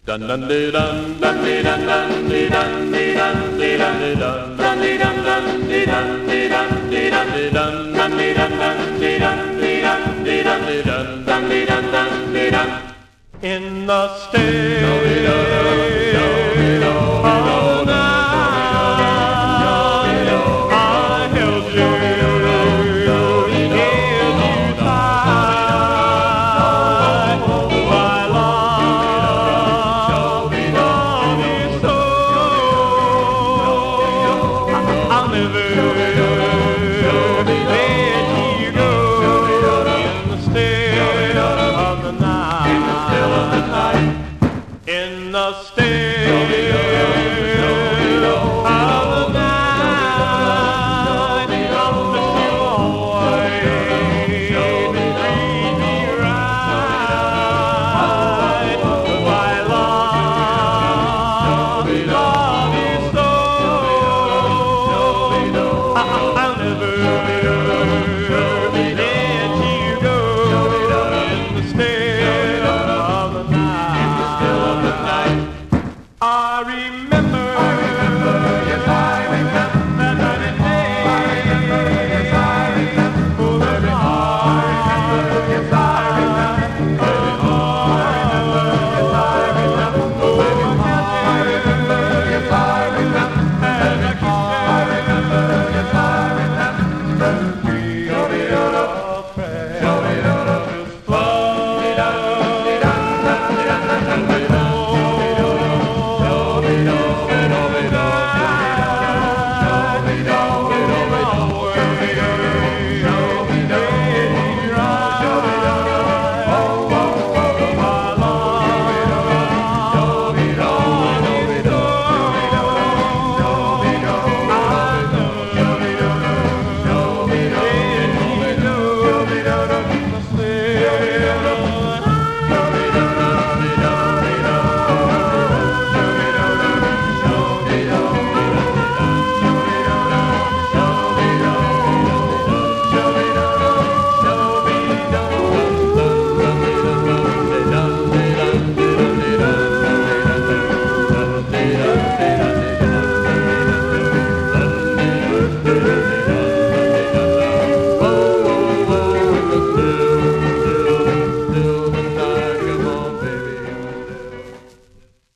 Dun dun dee dun dun dee dun dun dee dun dee dun dee dun dee dun dun dee dun dun dee dun dee dun dee dun dee dun dun dee dun dun dee dun dee dun dee dun dee dun dun dee dun dun dee dun. In the state of in the state